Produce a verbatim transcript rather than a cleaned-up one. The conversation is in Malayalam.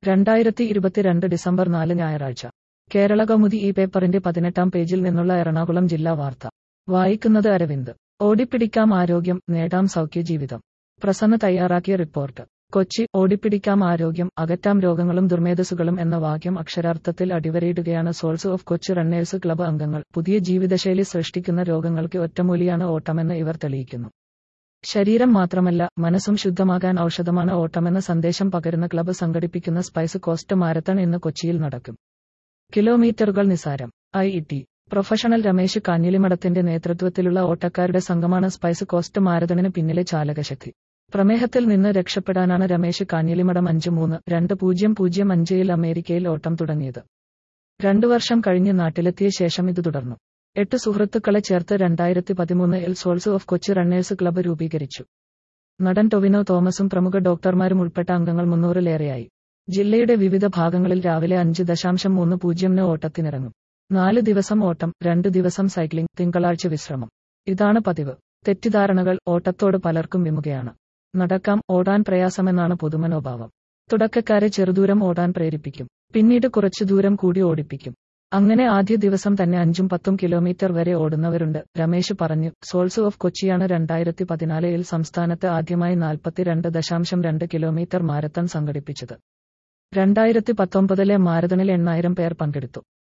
രണ്ടായിരത്തി ഇരുപത്തിരണ്ട് ഡിസംബർ നാല് ഞായറാഴ്ച കേരളകൗമുദി ഈ പേപ്പറിന്റെ പതിനെട്ടാം പേജിൽ നിന്നുള്ള എറണാകുളം ജില്ലാ വാർത്ത വായിക്കുന്നത് അരവിന്ദ്. ഓടിപ്പിടിക്കാം ആരോഗ്യം, നേടാം സൗഖ്യജീവിതം. പ്രസന്ന തയ്യാറാക്കിയ റിപ്പോർട്ട്. കൊച്ചി. ഓടിപ്പിടിക്കാം ആരോഗ്യം, അകറ്റാം രോഗങ്ങളും ദുർമേധസ്സുകളും എന്ന വാക്യം അക്ഷരാർത്ഥത്തിൽ അടിവരയിടുകയാണ് souls of Kochi runners club അംഗങ്ങൾ. പുതിയ ജീവിതശൈലി സൃഷ്ടിക്കുന്ന രോഗങ്ങൾക്ക് ഒറ്റമൂലിയാണ് ഓട്ടമെന്ന് ഇവർ തെളിയിക്കുന്നു. ശരീരം മാത്രമല്ല, മനസ്സും ശുദ്ധമാകാൻ ഔഷധമാണ് ഓട്ടമെന്ന സന്ദേശം പകരുന്ന ക്ലബ്ബ് സംഘടിപ്പിക്കുന്ന സ്പൈസ് കോസ്റ്റ് മാരത്തൺ ഇന്ന് കൊച്ചിയിൽ നടക്കും. കിലോമീറ്ററുകൾ നിസാരം. I E T professional Ramesh കാഞ്ഞിലിമഠത്തിന്റെ നേതൃത്വത്തിലുള്ള ഓട്ടക്കാരുടെ സംഘമാണ് സ്പൈസ് കോസ്റ്റ് മാരത്തണിന് പിന്നിലെ ചാലകശക്തി. പ്രമേഹത്തിൽ നിന്ന് രക്ഷപ്പെടാനാണ് രമേശ് കാഞ്ഞിലിമഠം അഞ്ച് മൂന്ന് രണ്ട് പൂജ്യം പൂജ്യം അഞ്ചിൽ അമേരിക്കയിൽ ഓട്ടം തുടങ്ങിയത്. രണ്ടു വർഷം കഴിഞ്ഞ് നാട്ടിലെത്തിയ ശേഷം ഇത് തുടർന്നു. എട്ട് സുഹൃത്തുക്കളെ ചേർത്ത് രണ്ടായിരത്തി പതിമൂന്നിൽ souls of Kochi runners club രൂപീകരിച്ചു. നടൻ ടൊവിനോ തോമസും പ്രമുഖ ഡോക്ടർമാരും ഉൾപ്പെട്ട അംഗങ്ങൾ മുന്നൂറിലേറെയായി. ജില്ലയുടെ വിവിധ ഭാഗങ്ങളിൽ രാവിലെ അഞ്ച് ദശാംശം മൂന്ന് പൂജ്യമിന് ഓട്ടത്തിനിറങ്ങും. നാല് ദിവസം ഓട്ടം, രണ്ട് ദിവസം സൈക്ലിംഗ്, തിങ്കളാഴ്ച വിശ്രമം. ഇതാണ് പതിവ്. തെറ്റിദ്ധാരണകൾ. ഓട്ടത്തോട് പലർക്കും വിമുഖയാണ്. നടക്കാം, ഓടാൻ പ്രയാസമെന്നാണ് പൊതുമനോഭാവം. തുടക്കക്കാരെ ചെറുദൂരം ഓടാൻ പ്രേരിപ്പിക്കും, പിന്നീട് കുറച്ചു ദൂരം കൂടി ഓടിപ്പിക്കും. അങ്ങനെ ആദ്യ ദിവസം തന്നെ അഞ്ചും പത്തും കിലോമീറ്റർ വരെ ഓടുന്നവരുണ്ട്. രമേശ് പറഞ്ഞു. സോൾസ് ഓഫ് കൊച്ചിയാണ് രണ്ടായിരത്തി പതിനാലിൽ സംസ്ഥാനത്ത് ആദ്യമായി നാൽപ്പത്തിരണ്ട് ദശാംശം രണ്ട് കിലോമീറ്റർ മാരത്തൺ സംഘടിപ്പിച്ചത്. രണ്ടായിരത്തി പത്തൊമ്പതിലെ മാരത്തണിൽ എണ്ണായിരം പേർ പങ്കെടുത്തു.